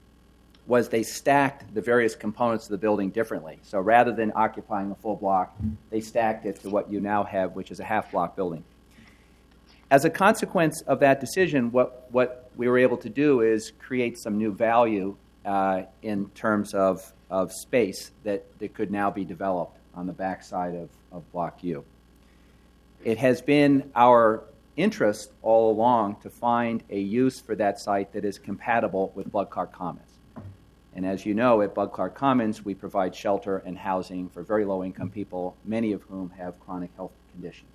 was they stacked the various components of the building differently. So rather than occupying a full block, they stacked it to what you now have, which is a half-block building. As a consequence of that decision, what, what we were able to do is create some new value uh, in terms of, of space that, that could now be developed on the backside of, of Block U. It has been our interest all along to find a use for that site that is compatible with Bud Clark Commons. And as you know, at Bud Clark Commons, we provide shelter and housing for very low-income people, many of whom have chronic health conditions.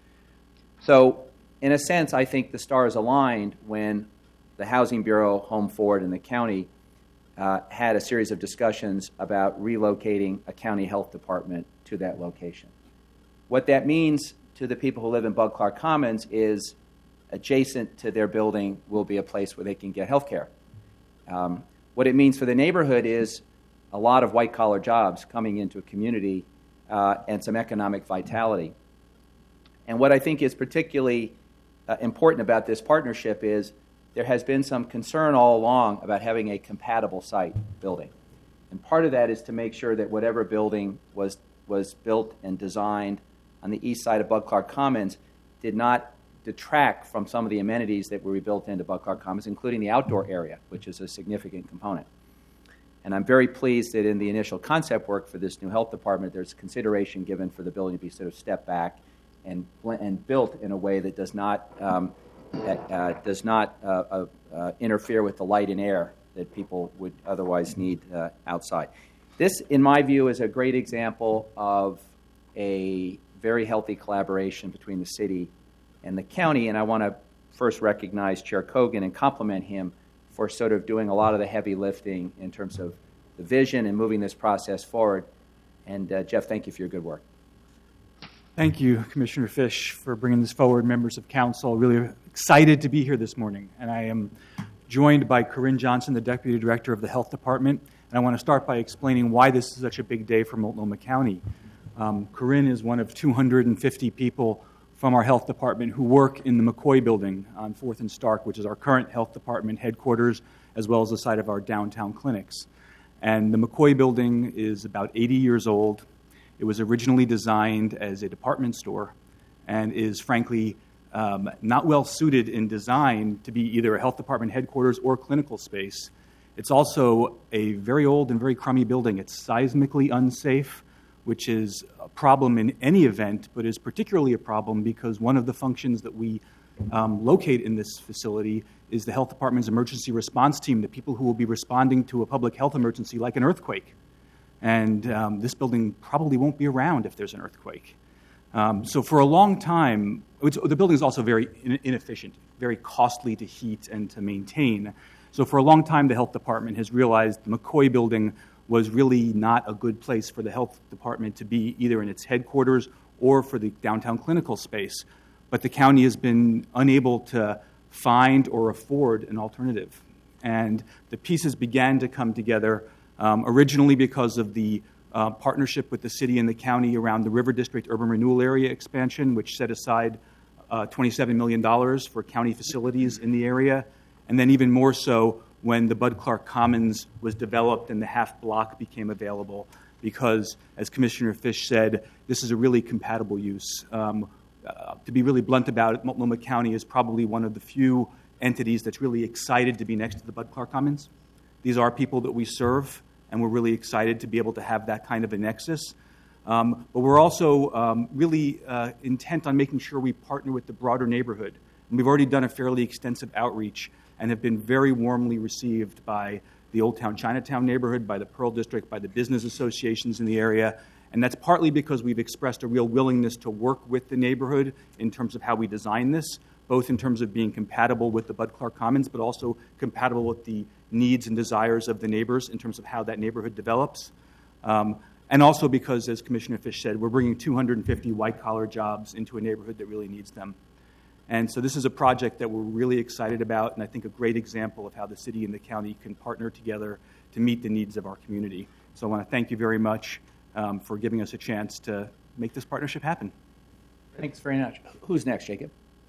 So, in a sense, I think the stars aligned when the Housing Bureau, Home Forward, and the county uh, had a series of discussions about relocating a county health department to that location. What that means to the people who live in Bud Clark Commons is adjacent to their building will be a place where they can get health care. Um, What it means for the neighborhood is a lot of white-collar jobs coming into a community uh, and some economic vitality. And what I think is particularly uh, important about this partnership is there has been some concern all along about having a compatible site building. And part of that is to make sure that whatever building was, was built and designed on the east side of Bud Clark Commons did not detract from some of the amenities that were built into Bud Clark Commons, including the outdoor area, which is a significant component. And I'm very pleased that in the initial concept work for this new health department, there's consideration given for the building to be sort of stepped back and and built in a way that does not um, that, uh, does not uh, uh, uh, interfere with the light and air that people would otherwise need uh, outside. This, in my view, is a great example of a very healthy collaboration between the city and the county, and I want to first recognize Chair Cogan and compliment him for sort of doing a lot of the heavy lifting in terms of the vision and moving this process forward. And uh, Jeff, thank you for your good work. Thank you, Commissioner Fish, for bringing this forward. Members of council, really excited to be here this morning. And I am joined by Corinne Johnson, the Deputy Director of the Health Department. And I want to start by explaining why this is such a big day for Multnomah County. Um, Corinne is one of two hundred fifty people from our health department who work in the McCoy building on fourth and Stark, which is our current health department headquarters, as well as the site of our downtown clinics. And the McCoy building is about eighty years old. It was originally designed as a department store and is, frankly, um, not well suited in design to be either a health department headquarters or clinical space. It's also a very old and very crummy building. It's seismically unsafe, which is a problem in any event, but is particularly a problem because one of the functions that we um, locate in this facility is the health department's emergency response team, the people who will be responding to a public health emergency like an earthquake. And um, this building probably won't be around if there's an earthquake. Um, so for a long time, it's, the building is also very in, inefficient, very costly to heat and to maintain. So for a long time, the health department has realized the McCoy building was really not a good place for the health department to be, either in its headquarters or for the downtown clinical space. But the county has been unable to find or afford an alternative. And the pieces began to come together um, originally because of the uh, partnership with the city and the county around the River District Urban Renewal Area expansion, which set aside uh, twenty-seven million dollars for county facilities in the area. And then even more so when the Bud Clark Commons was developed and the half block became available, because, as Commissioner Fish said, this is a really compatible use. Um, uh, to be really blunt about it, Multnomah County is probably one of the few entities that's really excited to be next to the Bud Clark Commons. These are people that we serve, and we're really excited to be able to have that kind of a nexus. Um, but we're also um, really uh, intent on making sure we partner with the broader neighborhood. And we've already done a fairly extensive outreach and have been very warmly received by the Old Town Chinatown neighborhood, by the Pearl District, by the business associations in the area. And that's partly because we've expressed a real willingness to work with the neighborhood in terms of how we design this, both in terms of being compatible with the Bud Clark Commons, but also compatible with the needs and desires of the neighbors in terms of how that neighborhood develops. Um, and also because, as Commissioner Fish said, we're bringing two hundred fifty white-collar jobs into a neighborhood that really needs them. And so this is a project that we're really excited about, and I think a great example of how the city and the county can partner together to meet the needs of our community. So I want to thank you very much um, for giving us a chance to make this partnership happen. Thanks very much. Who's next, Jacob?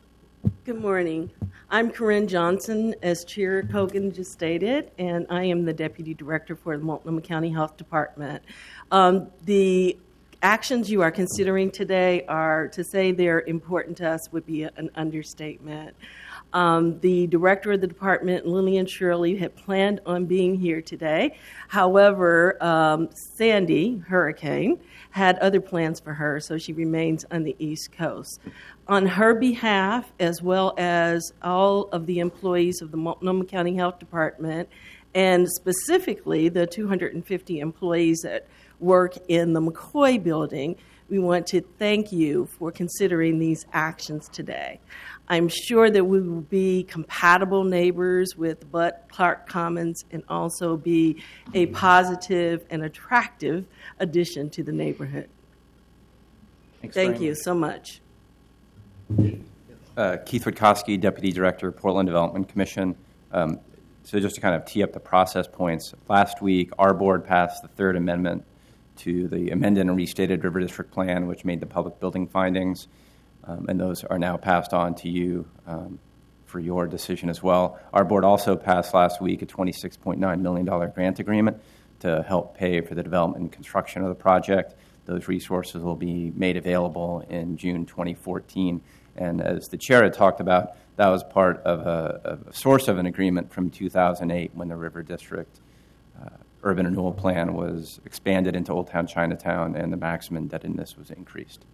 Good morning. I'm Corinne Johnson, as Chair Kogan just stated, and I am the Deputy Director for the Multnomah County Health Department. Um, the actions you are considering today are, to say they're important to us would be an understatement. Um, the director of the department, Lillian Shirley, had planned on being here today. However, um, Sandy, hurricane, had other plans for her, so she remains on the East Coast. On her behalf, as well as all of the employees of the Multnomah County Health Department, and specifically the two hundred fifty employees that work in the McCoy building, we want to thank you for considering these actions today. I'm sure that we will be compatible neighbors with Bud Clark Commons and also be a positive and attractive addition to the neighborhood. Thanks Thank very you much. so much. Uh, Keith Witkowski, Deputy Director, Portland Development Commission. Um, so just to kind of tee up the process points, last week our board passed the third amendment to the amended and restated River District Plan, which made the public building findings, um, and those are now passed on to you um, for your decision as well. Our board also passed last week a twenty-six point nine million dollars grant agreement to help pay for the development and construction of the project. Those resources will be made available in June twenty fourteen. And as the chair had talked about, that was part of a, of a source of an agreement from two thousand eight when the River District uh, Urban Renewal Plan was expanded into Old Town Chinatown and the maximum indebtedness was increased.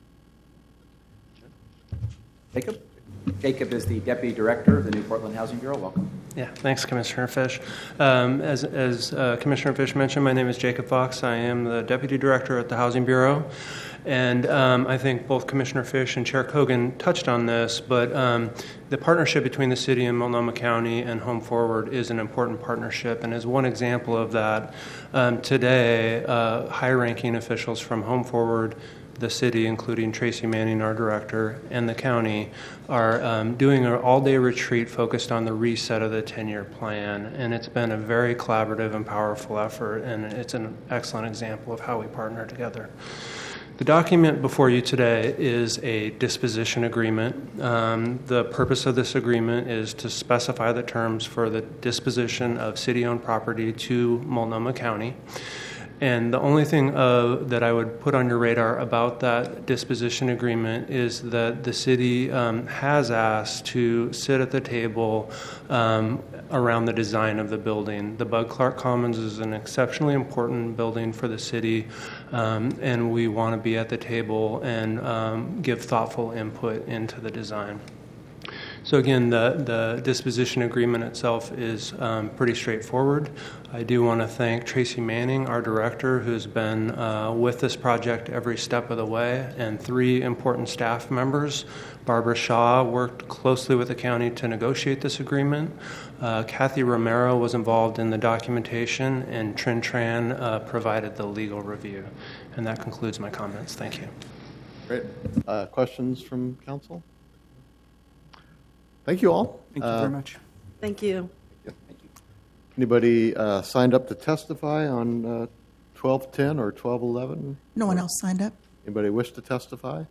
Jacob? Jacob is the Deputy Director of the New Portland Housing Bureau. Welcome. Yeah, thanks, Commissioner Fish. Um, as as uh, Commissioner Fish mentioned, my name is Jacob Fox. I am the Deputy Director at the Housing Bureau. And um, I think both Commissioner Fish and Chair Kogan touched on this, but um, the partnership between the city and Multnomah County and Home Forward is an important partnership. And as one example of that, um, today, uh, high-ranking officials from Home Forward, the city, including Tracy Manning, our director, and the county, are um, doing an all-day retreat focused on the reset of the ten-year plan. And it's been a very collaborative and powerful effort, and it's an excellent example of how we partner together. The document before you today is a disposition agreement. Um, the purpose of this agreement is to specify the terms for the disposition of city-owned property to Multnomah County. And the only thing uh, that I would put on your radar about that disposition agreement is that the city um, has asked to sit at the table um, around the design of the building. The Bud Clark Commons is an exceptionally important building for the city, um, and we want to be at the table and um, give thoughtful input into the design. So again, the, the disposition agreement itself is um, pretty straightforward. I do want to thank Tracy Manning, our director, who's been uh, with this project every step of the way, and three important staff members. Barbara Shaw worked closely with the county to negotiate this agreement. Uh, Kathy Romero was involved in the documentation, and Trin Tran uh, provided the legal review. And that concludes my comments. Thank you. Great. Uh, questions from council? Thank you all. Thank you uh, very much. Thank you. Anybody uh, signed up to testify on uh, twelve ten or twelve eleven? No one else signed up. Anybody wish to testify?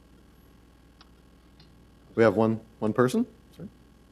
We have one one person. Sorry.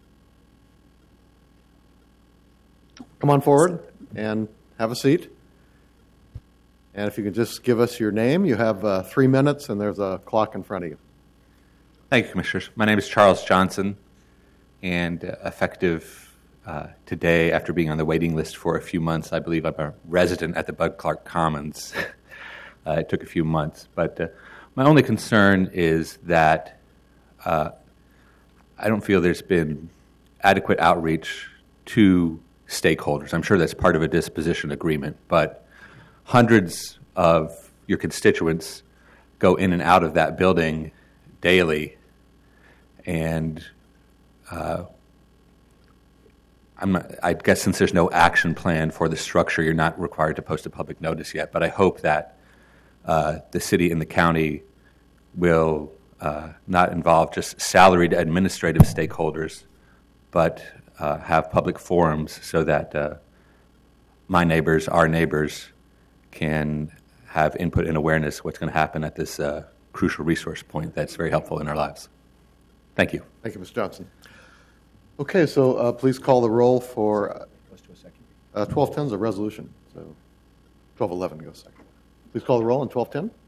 Come on forward and have a seat. And if you can just give us your name, you have uh, three minutes, and there's a clock in front of you. Thank you, Commissioners. My name is Charles Johnson, and uh, effective uh, today, after being on the waiting list for a few months, I believe I'm a resident at the Bud Clark Commons. uh, it took a few months, but uh, my only concern is that uh, I don't feel there's been adequate outreach to stakeholders. I'm sure that's part of a disposition agreement, but hundreds of your constituents go in and out of that building daily, and uh, I'm not, I guess since there's no action plan for the structure, you're not required to post a public notice yet, but I hope that uh, the city and the county will uh, not involve just salaried administrative stakeholders, but uh, have public forums so that uh, my neighbors, our neighbors, can have input and awareness of what's going to happen at this uh, crucial resource point that's very helpful in our lives. Thank you. Thank you, Mister Johnson. Okay, so uh, please call the roll for uh, twelve ten is a resolution, so twelve eleven goes second. Please call the roll on twelve ten.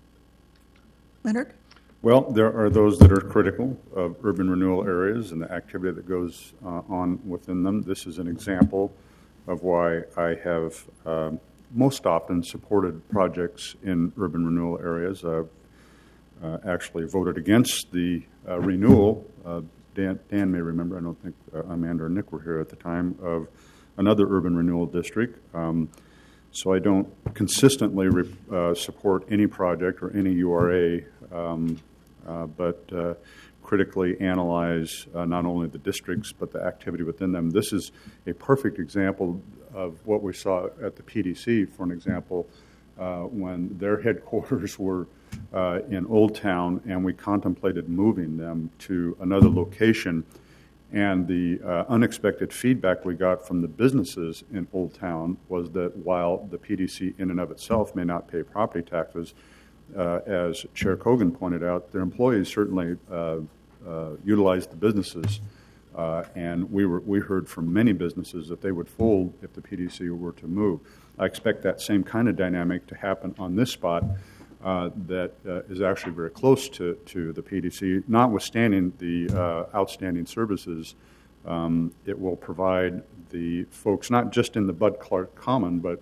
Leonard? Well, there are those that are critical of urban renewal areas and the activity that goes uh, on within them. This is an example of why I have um, most often supported projects in urban renewal areas. I've uh, actually voted against the uh, renewal. Uh, Dan, Dan may remember, I don't think uh, Amanda or Nick were here at the time, of another urban renewal district. Um, so I don't consistently re- uh, support any project or any U R A, um, uh, but uh, critically analyze uh, not only the districts but the activity within them. This is a perfect example of what we saw at the P D C, for an example, uh, when their headquarters were uh, in Old Town, and we contemplated moving them to another location. And the uh, unexpected feedback we got from the businesses in Old Town was that while the P D C in and of itself may not pay property taxes, uh, as Chair Kogan pointed out, their employees certainly uh, uh, utilize the businesses. Uh, and we were we heard from many businesses that they would fold if the P D C were to move. I expect that same kind of dynamic to happen on this spot uh, that uh, is actually very close to, to the P D C, notwithstanding the uh, outstanding services um, it will provide the folks, not just in the Bud Clark Common, but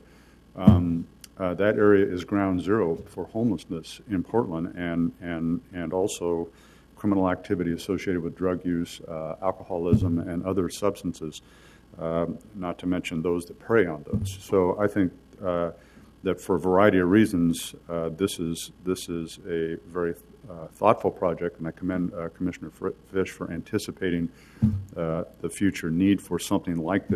um, uh, that area is ground zero for homelessness in Portland, and, and, and also criminal activity associated with drug use, uh, alcoholism, and other substances, uh, not to mention those that prey on those. So I think uh, that for a variety of reasons, uh, this is this is a very uh, thoughtful project, and I commend uh, Commissioner Fish for anticipating uh, the future need for something like this.